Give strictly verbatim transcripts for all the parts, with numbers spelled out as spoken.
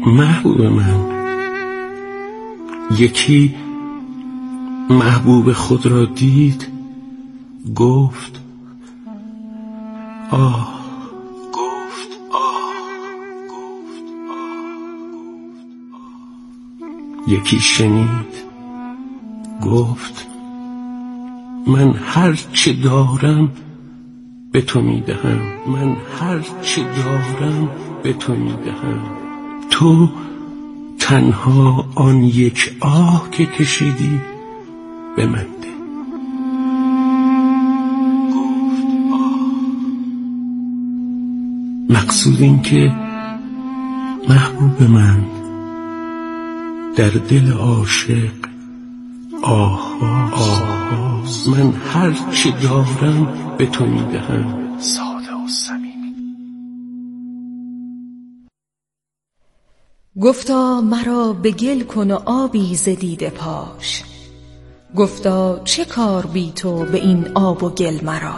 محبوب من، یکی محبوب خود را دید، گفت آه، گفت آه، گفت آه. یکی شنید، گفت من هر چه دارم به تو میدهم، من هر چه دارم به تو میدهم، تو تنها آن یک آه که کشیدی به من ده. گفت آه. مقصود این که محبوب من در دل عاشق آه آه، من هر چه دارم به تو میدهم. ساده و صمیمی. گفتا مرا به گل کن و آبی ز دیده پاش، گفتا چه کار بی تو به این آب و گل مرا.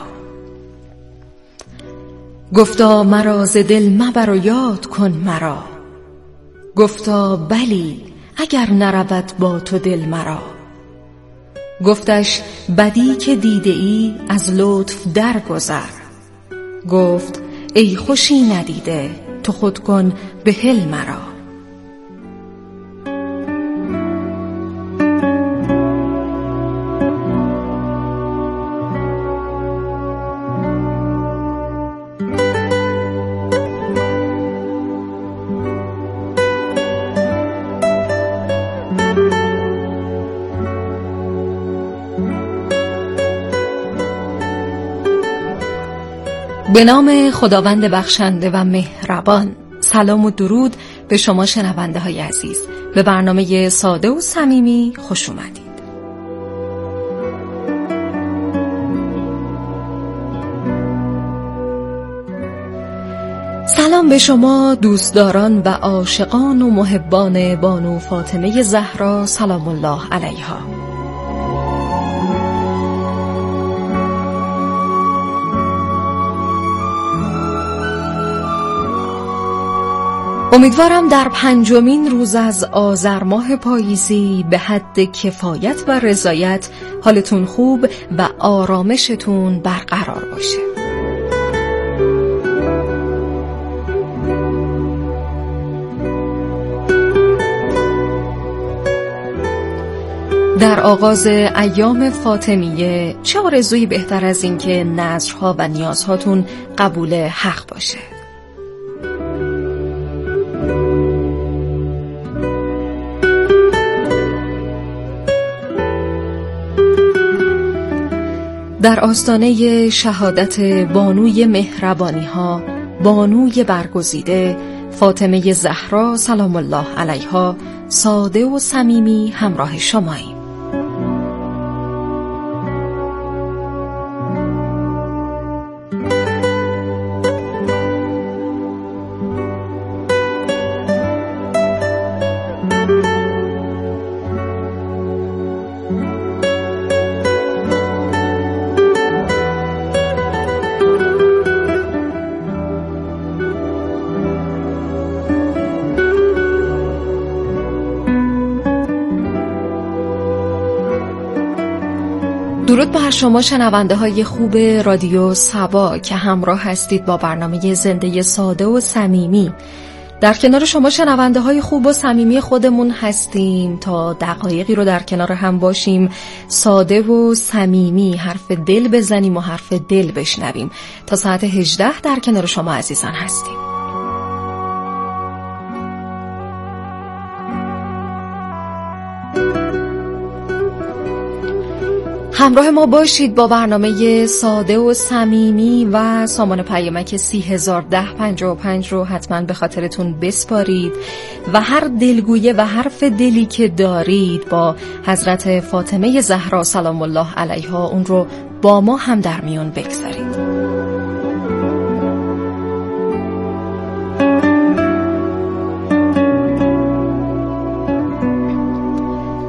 گفتا مرا ز دل مبر و یاد کن مرا، گفتا بلی اگر نرود با تو دل مرا. گفتش بدی که دیده ای از لطف درگذر، گفت ای خوشی ندیده تو خود کن به هل مرا. به نام خداوند بخشنده و مهربان. سلام و درود به شما شنونده های عزیز. به برنامه ساده و صمیمی خوش اومدید. سلام به شما دوستداران و عاشقان و محبان بانو فاطمه زهرا سلام الله علیها. امیدوارم در پنجمین روز از آذر ماه پاییزی به حد کفایت و رضایت حالتون خوب و آرامشتون برقرار باشه. در آغاز ایام فاطمیه چه آرزویی بهتر از این که نذرها و نیازهاتون قبول حق باشه. در آستانه شهادت بانوی مهربانی ها، بانوی برگزیده فاطمه زهرا سلام الله علیها، ساده و صمیمی همراه شماییم. درود بر شما شنونده های خوب رادیو سبا که همراه هستید با برنامه زنده ساده و صمیمی. در کنار شما شنونده های خوب و صمیمی خودمون هستیم تا دقایقی رو در کنار هم باشیم، ساده و صمیمی حرف دل بزنیم و حرف دل بشنویم. تا ساعت هجده در کنار شما عزیزان هستیم. همراه ما باشید با برنامه ساده و صمیمی و سامان پیامک سی هزار ده پنجاه و پنج رو حتما به خاطرتون بسپارید و هر دلگویه و حرف دلی که دارید با حضرت فاطمه زهرا سلام الله علیها اون رو با ما هم در میون بگذارید.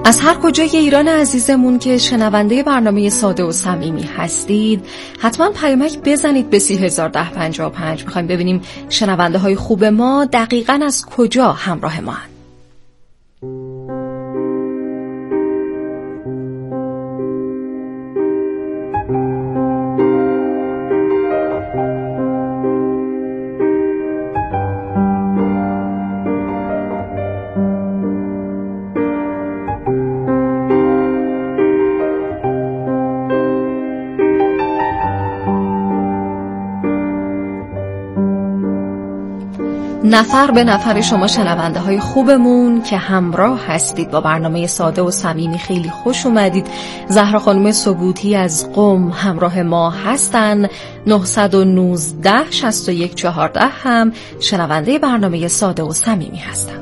از هر کجای ایران عزیزمون که شنونده برنامه ساده و صمیمی هستید حتما پیامک بزنید به سی هزار ده پنجاه و پنج. میخوایم ببینیم شنونده های خوب ما دقیقاً از کجا همراه ما هستند. نفر به نفر شما شنونده های خوبمون که همراه هستید با برنامه ساده و صمیمی خیلی خوش اومدید. زهرا خانم سبوتی از قم همراه ما هستن. نه یک نه شصت و یک چهارده هم شنونده برنامه ساده و صمیمی هستن.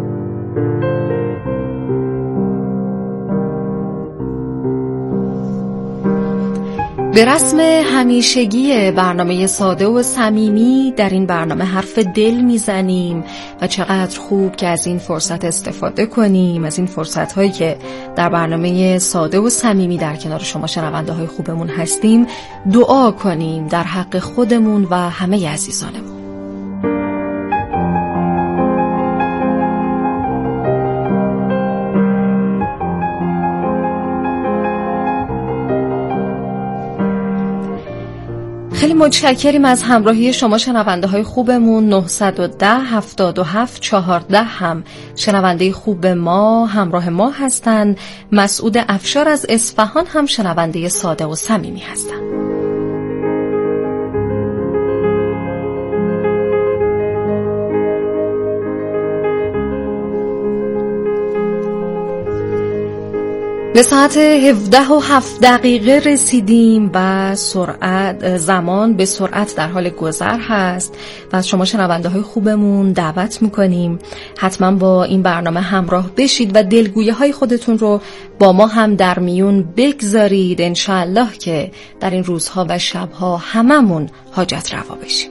به رسم همیشگی برنامه ساده و صمیمی در این برنامه حرف دل میزنیم و چقدر خوب که از این فرصت استفاده کنیم، از این فرصت هایی که در برنامه ساده و صمیمی در کنار شما شنونده های خوبمون هستیم دعا کنیم در حق خودمون و همه عزیزانمون. خیلی متشکریم از همراهی شما شنونده های خوبمون. نه یک صفر هفت هفت چهارده هم شنونده خوب ما همراه ما هستن. مسعود افشار از اصفهان هم شنونده ساده و صمیمی هستن. به ساعت هفده و هفت دقیقه رسیدیم و سرعت زمان به سرعت در حال گذر هست و از شما شنونده های خوبمون دعوت میکنیم حتما با این برنامه همراه بشید و دلگویه های خودتون رو با ما هم در میون بگذارید. انشاءالله که در این روزها و شبها هممون حاجت روا بشیم.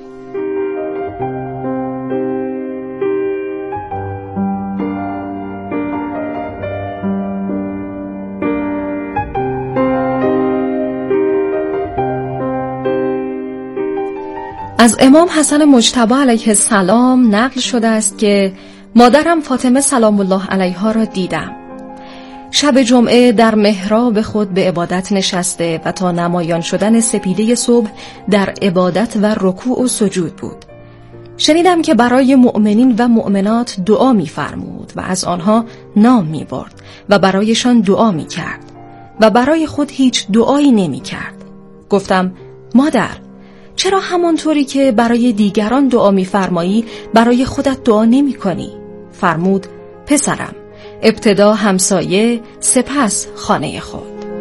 از امام حسن مجتبی علیه السلام نقل شده است که مادرم فاطمه سلام الله علیها را دیدم. شب جمعه در محراب خود به عبادت نشسته و تا نمایان شدن سپیده صبح در عبادت و رکوع و سجود بود. شنیدم که برای مؤمنین و مؤمنات دعا می فرمود و از آنها نام می برد و برایشان دعا می کرد و برای خود هیچ دعایی نمی کرد. گفتم مادر، چرا همانطوری که برای دیگران دعا می‌فرمایی برای خودت دعا نمی‌کنی؟ فرمود پسرم، ابتدا همسایه سپس خانه خود.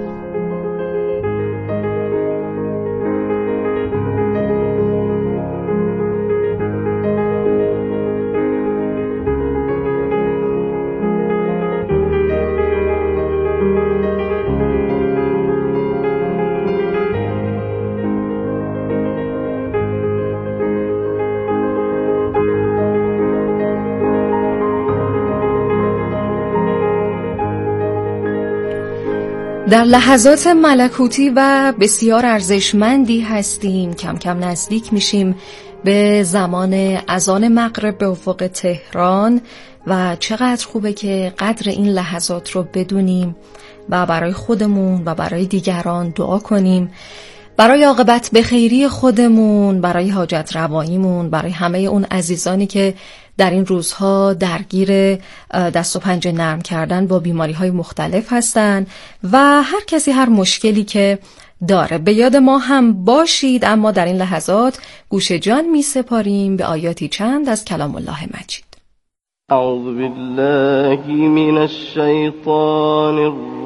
در لحظات ملکوتی و بسیار ارزشمندی هستیم. کم کم نزدیک میشیم به زمان اذان مغرب به افق تهران و چقدر خوبه که قدر این لحظات رو بدونیم و برای خودمون و برای دیگران دعا کنیم، برای عاقبت بخیری خودمون، برای حاجت رواییمون، برای همه اون عزیزانی که در این روزها درگیر دست و پنجه نرم کردن با بیماری‌های مختلف هستن و هر کسی هر مشکلی که داره. به یاد ما هم باشید. اما در این لحظات گوش جان می سپاریم به آیاتی چند از کلام الله مجید. اعوذ بالله من الشیطان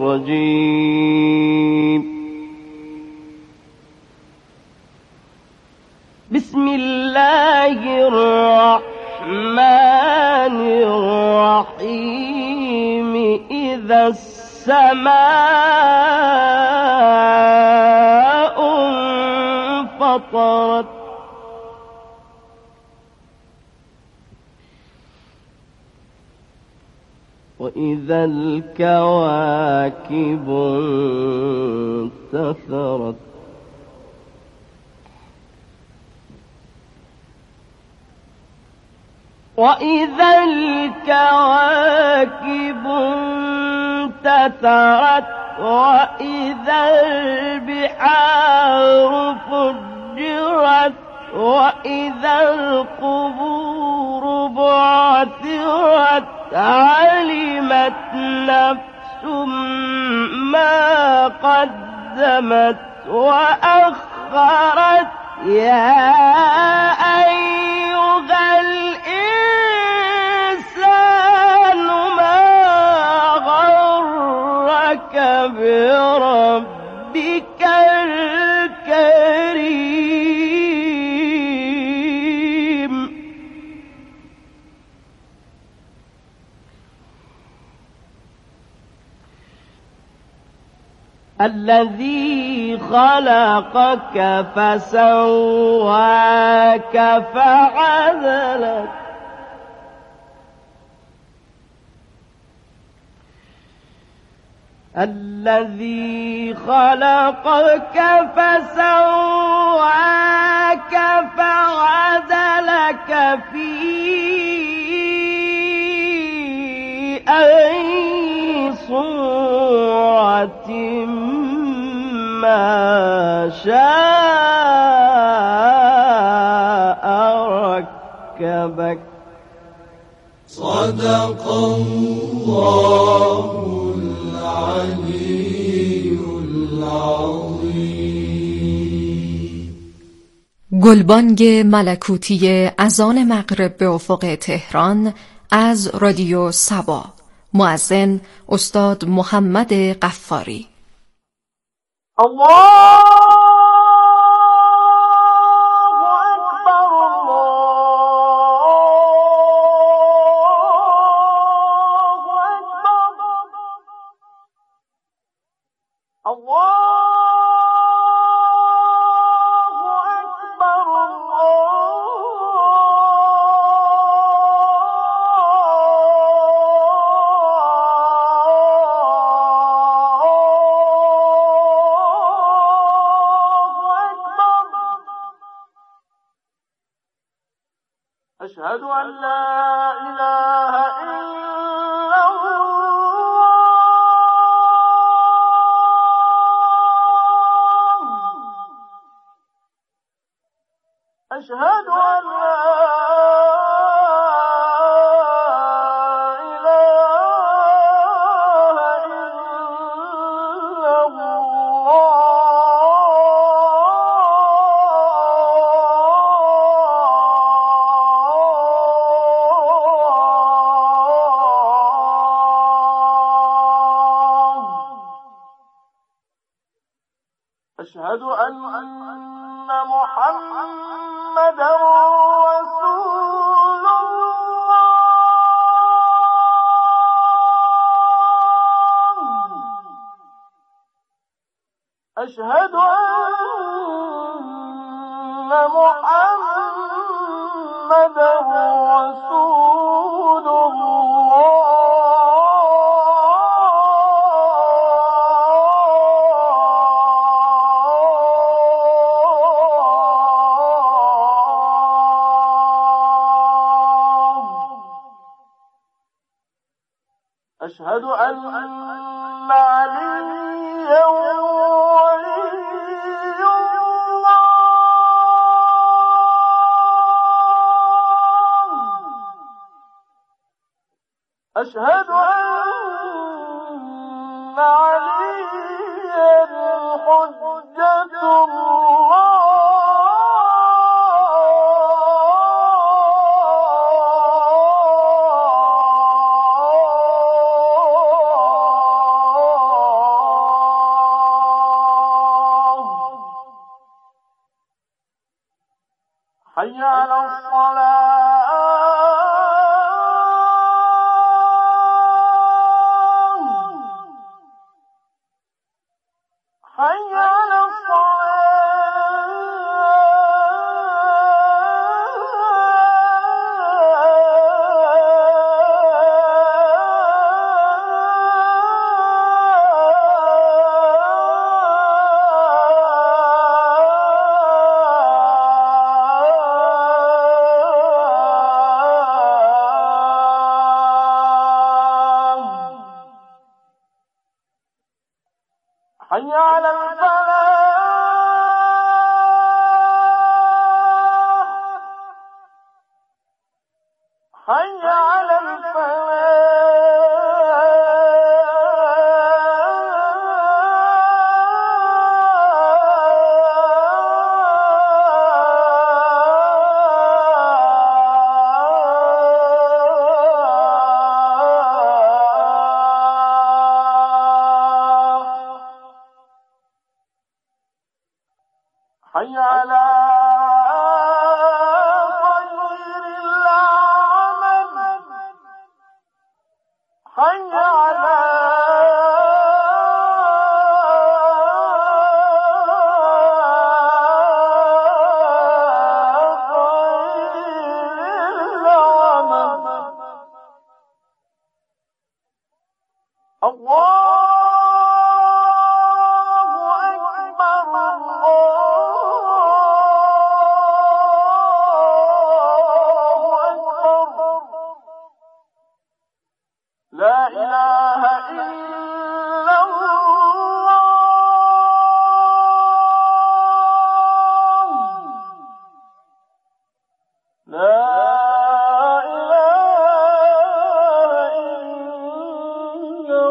الرجیم. بسم الله الرحمن الرحیم. اذا السماء انفطرت وإذا الكواكب انتثرت وإذا الكواكب انتثرت وإذا البحار فجرت وإذا القبور بعثرت علمت نفس ما قدمت وأخرت يا أيها الإنسان ما غرك بربك الكريم الذي خلقك فسواك فعدلك الذي خلقك فسواك فعدلك في أي صورة ما شاء ركبك صدق الله العلي العظيم. گلبانگ ملکوتی اذان مغرب به افق تهران از رادیو صبا. مؤذن استاد محمد غفاری. الله أشهد أن لا إله إلا الله أشهد أن لا أشهد أن محمدا رسول الله أشهد أن محمدا رسول الله أشهد أن عليا ولي الله أشهد أن عليا حجة الله حي على الصلاة حي على الصلاة حي على الفلاح حي على الفلاح حي على خير العمل حي على خير العمل الله لا إله إلا الله لا إله إلا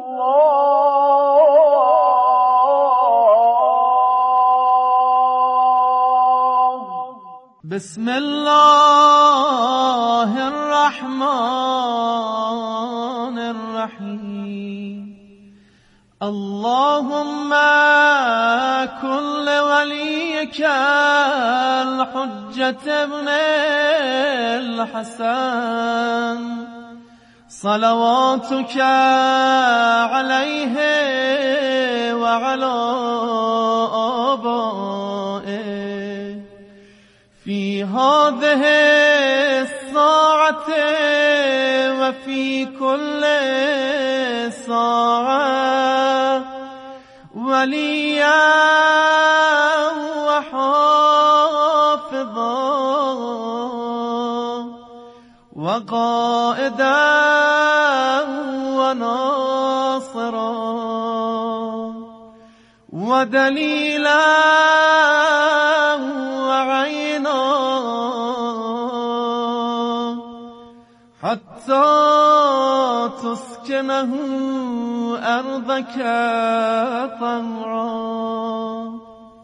الله بسم الله الرحمن الرحيم اللهم كن لوليك الحجة ابن الحسن صلواتك عليه وعلى آبائه في هذه الساعة وفي كل ساعة وليا وحافظا وقائدا وناصرا ودليلا وعينا حتى تسكنه أرضك طوعا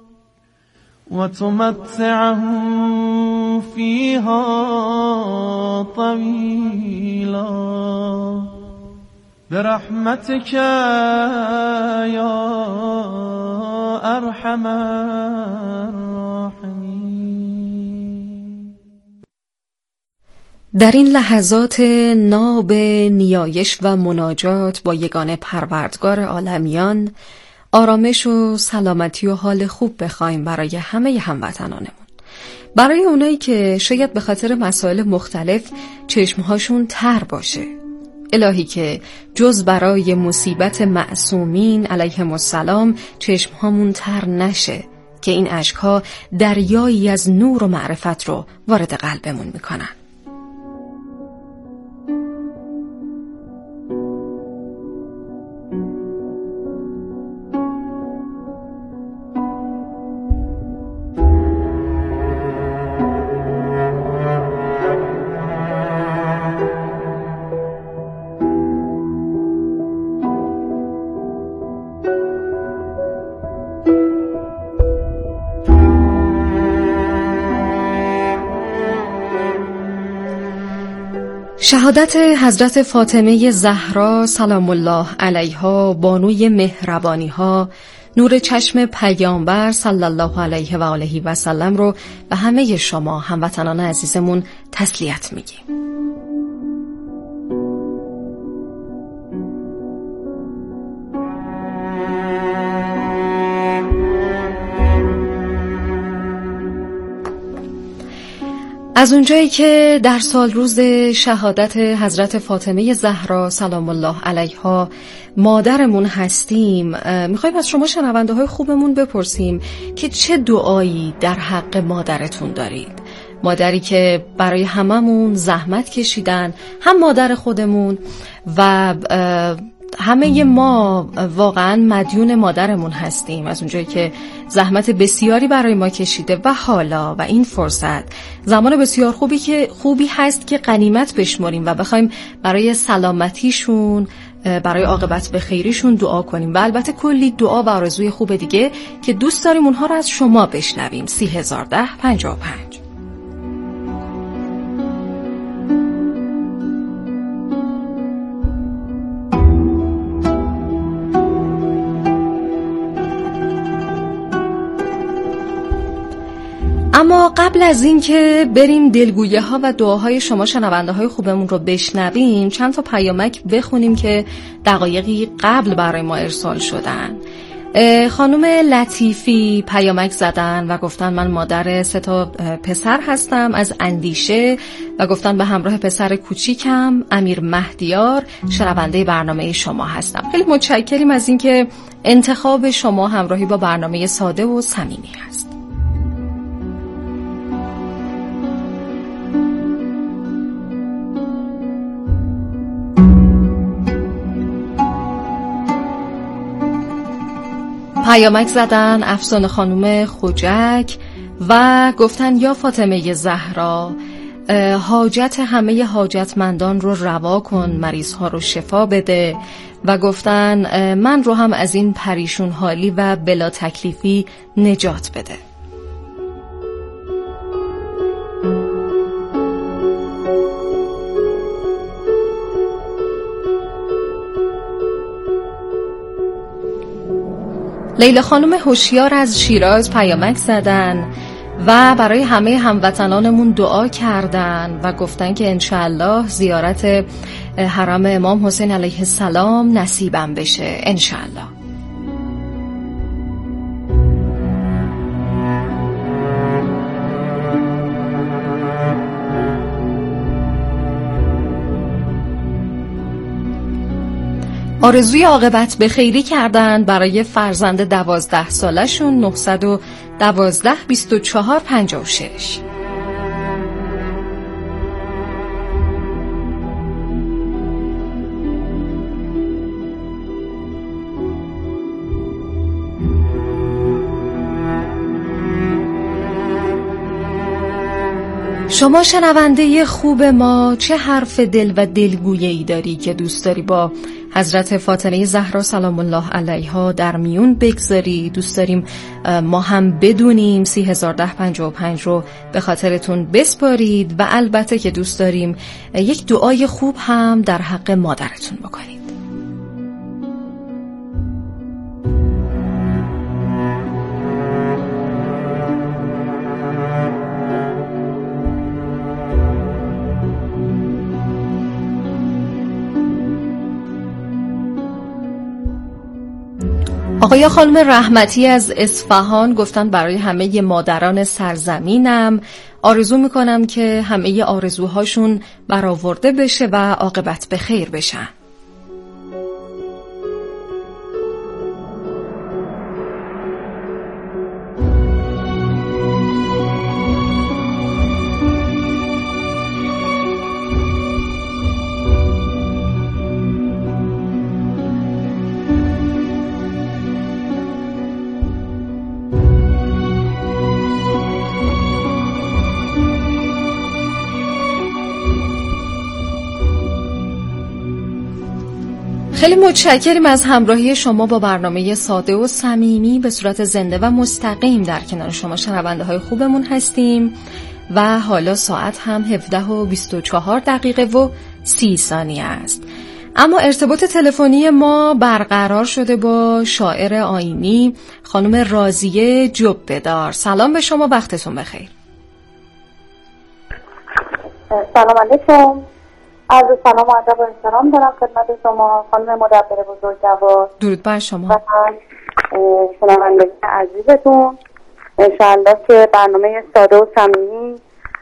وتمتعه فيها طويلا برحمتك يا أرحم الراحمين. در این لحظات ناب نیایش و مناجات با یگانه پروردگار عالمیان آرامش و سلامتی و حال خوب بخوایم برای همه هموطنانمون. برای اونایی که شاید به خاطر مسائل مختلف چشمهاشون تر باشه، الهی که جز برای مصیبت معصومین علیهم السلام چشمهامون تر نشه، که این اشکها دریایی از نور و معرفت رو وارد قلبمون میکنن. شهادت حضرت فاطمه زهرا سلام الله علیها، بانوی مهربانی ها، نور چشم پیامبر صلی الله علیه و آله و سلم رو به همه شما هموطنان عزیزمون تسلیت میگیم. از اونجایی که در سال روز شهادت حضرت فاطمه زهرا سلام الله علیها مادرمون هستیم، میخوایم از شما شنونده های خوبمون بپرسیم که چه دعایی در حق مادرتون دارید. مادری که برای هممون زحمت کشیدن، هم مادر خودمون و همه ما واقعا مدیون مادرمون هستیم، از اونجایی که زحمت بسیاری برای ما کشیده و حالا و این فرصت زمان بسیار خوبی که خوبی هست که غنیمت بشمریم و بخوایم برای سلامتیشون، برای عاقبت به خیریشون دعا کنیم و البته کلی دعا و آرزوی خوب دیگه که دوست داریم اونها رو از شما بشنویم. سی هزار ده پنجاه و پنج. اما قبل از این که بریم دلگویه ها و دعاهای شما شنونده های خوبمون رو بشنویم، چند تا پیامک بخونیم که دقایقی قبل برای ما ارسال شدن. خانم لطیفی پیامک زدن و گفتن من مادر سه تا پسر هستم از اندیشه و گفتن به همراه پسر کوچیکم امیر مهدیار شنونده برنامه شما هستم. خیلی متشکریم از اینکه انتخاب شما همراهی با برنامه ساده و صمیمی هست. پیامک زدن افسانه خانوم خوجک و گفتن یا فاطمه زهرا حاجت همه حاجتمندان رو روا کن، مریض ها رو شفا بده و گفتن من رو هم از این پریشون حالی و بلا تکلیفی نجات بده. لیلا خانم هوشیار از شیراز پیامک زدن و برای همه هموطنانمون دعا کردن و گفتن که انشاءالله زیارت حرم امام حسین علیه السلام نصیبم بشه انشاءالله. آرزوی عاقبت به خیری کردن برای فرزند دوازده سالشون نهصد و دوازده بیست و چهار پنجاه و شش. شما شنونده خوب ما، چه حرف دل و دلگویه‌ای داری که دوست داری با حضرت فاطمه زهرا سلام الله علیها در میون بگذاری؟ دوست داریم ما هم بدونیم. سی هزار ده پنجاه و پنج رو به خاطرتون بسپارید و البته که دوست داریم یک دعای خوب هم در حق مادرتون بکنید. آقای خانم رحمتی از اصفهان گفتن برای همه مادران سرزمینم آرزو میکنم که همه آرزوهاشون برآورده بشه و عاقبت به خیر بشن. خیلی متشکریم از همراهی شما با برنامه ساده و صمیمی به صورت زنده و مستقیم. در کنار شما شنونده های خوبمون هستیم و حالا ساعت هم هفده و بیست و چهار دقیقه و سی ثانیه است. اما ارتباط تلفنی ما برقرار شده با شاعر آیینی خانم راضیه جبه‌دار. سلام به شما، وقتتون بخیر. سلام علیکم. عرض سلام و ادب و احترام دارم خدمت شما خانم مدبر بزرگوار. درود بر شما و شنوندگان عزیزتون. انشاءالله که برنامه ساده و صمیمی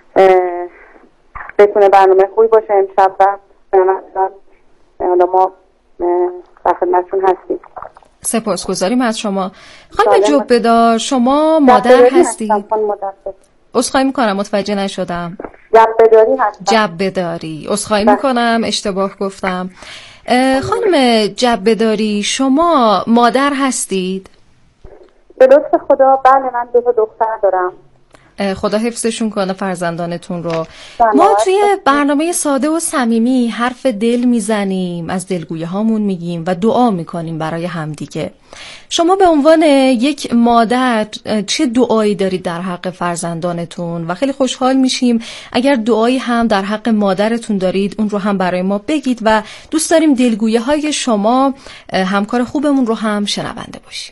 بتونه برنامه خوبی باشه امشب و حالا ما در خدمتتون هستیم. سپاسگزاریم از شما خانم جبه‌دار. شما مادر هستید؟ عذرخواهی میکنم متوجه نشدم. جبه‌داری هستم. جبه‌داری. عذرخواهی میکنم اشتباه گفتم. خانم جبه‌داری، شما مادر هستید؟ به لطف خدا بله، من دو تا دختر دارم. خدا حفظشون کنه فرزندانتون رو. ما توی برنامه ساده و صمیمی حرف دل میزنیم، از دلگویه هامون میگیم و دعا میکنیم برای همدیگه. شما به عنوان یک مادر چه دعایی دارید در حق فرزندانتون و خیلی خوشحال میشیم اگر دعایی هم در حق مادرتون دارید اون رو هم برای ما بگید و دوست داریم دلگویه های شما همکار خوبمون رو هم شنونده باشیم.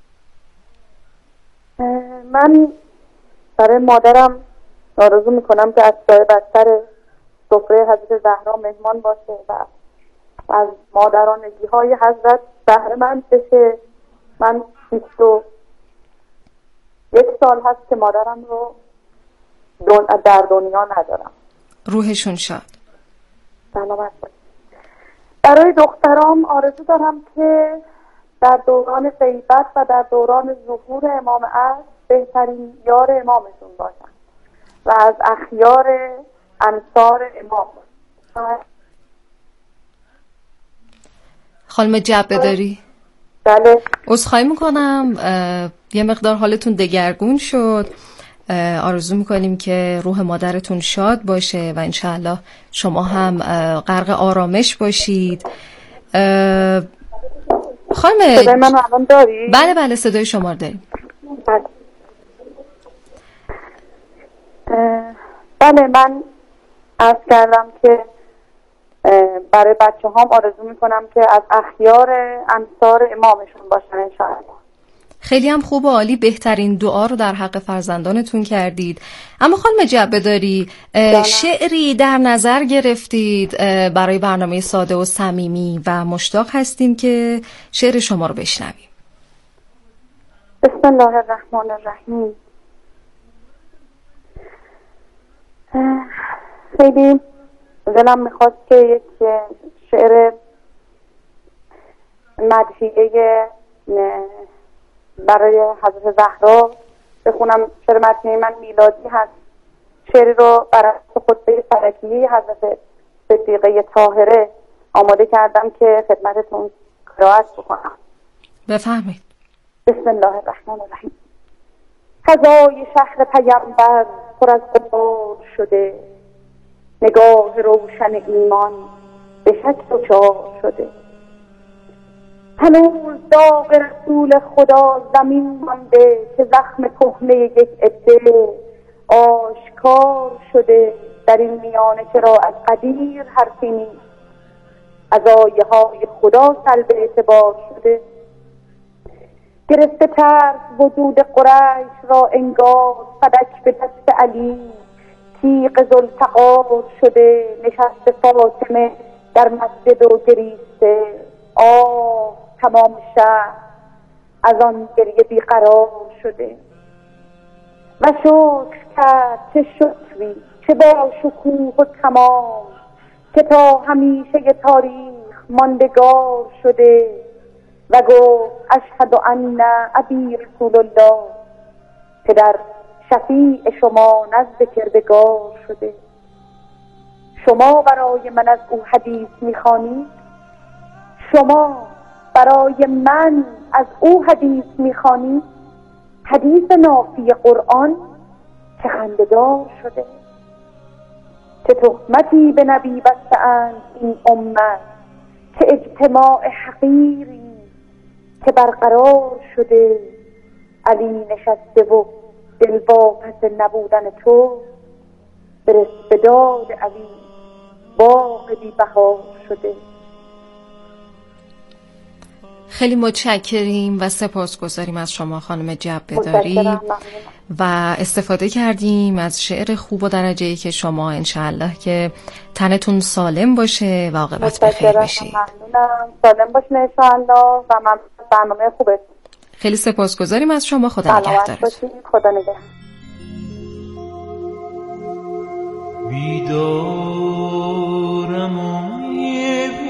من برای مادرم آرزو میکنم که از سایه بستر سفره حضرت زهرا مهمان باشه و از مادرانگی های حضرت بهره مند بشه. من بیست و یک سال هست که مادرم رو دون در دنیا ندارم. روحشون شاد. سلامت باشه. برای دخترام آرزو دارم که در دوران غیبت و در دوران ظهور امام عصر بهترین یار امامشون باشن و از اخیار انصار امام باشن. خانم جبه‌داری، بله عذرخواهی میکنم یه مقدار حالتون دگرگون شد. آرزو میکنیم که روح مادرتون شاد باشه و انشاءالله شما هم غرق آرامش باشید. خانم صدای من الان داری؟ بله بله صدای شما رو داریم. بله. بله من عرض کردم که برای بچه هام آرزو میکنم که از اخیار انصار امامشون باشن انشاءالله. خیلی هم خوب و عالی، بهترین دعا رو در حق فرزندانتون کردید. اما خانم جبه‌داری، شعری در نظر گرفتید برای برنامه ساده و صمیمی و مشتاق هستیم که شعر شما رو بشنویم. بسم الله الرحمن الرحیم. خیلی دلم میخواست که یک شعر مدحیه برای حضرت زهرا بخونم. شعر مدحیه من میلادی هست. شعری رو برای خطبه فلکیه حضرت صدیقه طاهره آماده کردم که خدمتتون قرائت بکنم. بفرمایید. بسم الله الرحمن الرحیم. فضای شهر پیامبر پر از غبار شده، نگاه روشن ایمان به شک دچار شده. هنوز داغ رسول خدا زمین مانده که زخم کهنه یک عده آشکار شده. در این میانه چرا از قدیر حرفی نیست، از آیه های خدا سلب اعتبار شده. گرفته ترس وجود قریش را انگار، فلک به دست علی تیغ ذوالفقار شده. نشسته فاطمه در مسجد و گریسته، آه تمام شهر از آن گریه بیقرار شده. و شکر کرد چه شکری چه با شکوه و تمام، که تا همیشه تاریخ ماندگار شده. و گفت اشهد ان ابی رسول الله، پدر شفیع شما نزد کردگار شده. شما برای من از او حدیث میخوانید، شما برای من از او حدیث میخوانید. حدیث نافی قرآن که خنده‌دار شده. چه تهمتی به نبی بسته‌اند این امت، که اجتماع حقیری که برقرار شده. علی نشسته و دل واپس نبودن تو، برس به داد علی باغ بی بهار شده. خیلی متشکریم و سپاسگزاریم از شما خانم جبه‌داری و استفاده کردیم از شعر خوب و درجه‌ای که شما. انشاءالله که تنتون سالم باشه و عاقبت بخیر بشه. ممنونم. سالم باشین انشاءالله و من برنامه خوبه. خیلی سپاسگزاریم از شما. خدا نگهدارتون. خدا نگهدار. بیدارم